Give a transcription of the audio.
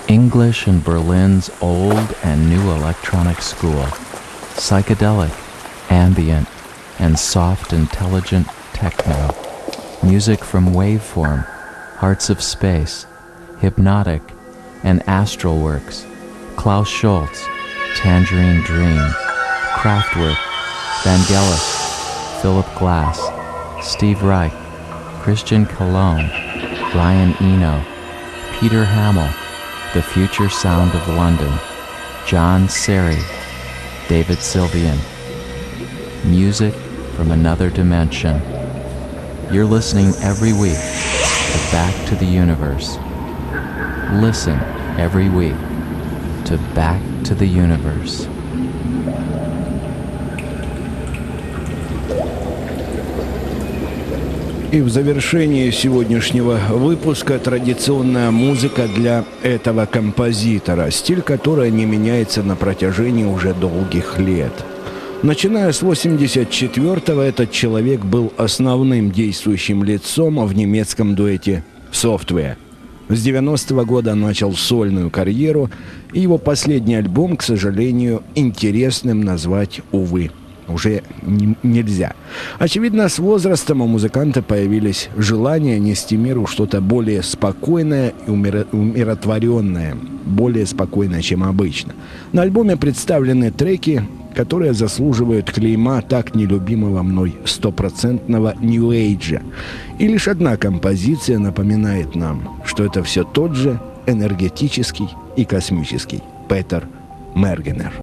English in Berlin's old and new electronic school. Psychedelic, ambient, and soft, intelligent techno. Music from Waveform, Hearts of Space, Hypnotic, and Astral Works. Klaus Schultz, Tangerine Dream, Kraftwerk, Vangelis, Philip Glass, Steve Reich, Christian Cologne, Brian Eno, Peter Hamill, The Future Sound of London, John Serry, David Sylvian. Music from another dimension. You're listening every week to Back to the Universe. Listen every week to Back to the Universe. И в завершении сегодняшнего выпуска традиционная музыка для этого композитора, стиль которой не меняется на протяжении уже долгих лет. Начиная с 1984-го этот человек был основным действующим лицом в немецком дуэте Software. С 90-го года начал сольную карьеру, и его последний альбом, к сожалению, интересным назвать, увы, уже нельзя. Очевидно, с возрастом у музыканта появились желания нести миру что-то более спокойное и умиротворенное, более спокойное, чем обычно. На альбоме представлены треки, которые заслуживают клейма так нелюбимого мной стопроцентного нью-эйджа. И лишь одна композиция напоминает нам, что это все тот же энергетический и космический Петер Мергенер.